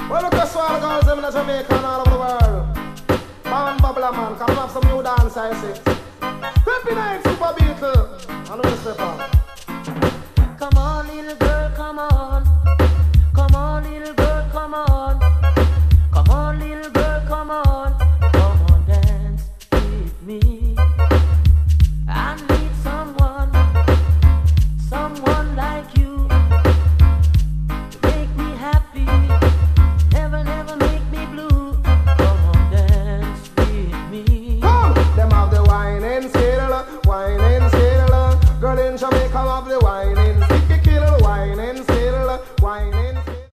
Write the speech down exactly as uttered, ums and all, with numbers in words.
Well, look at all the girls them in Jamaica and all over the world. Bam Babla man, come have some new dance, I see. Peppy Night Super Beetle. I know you step on.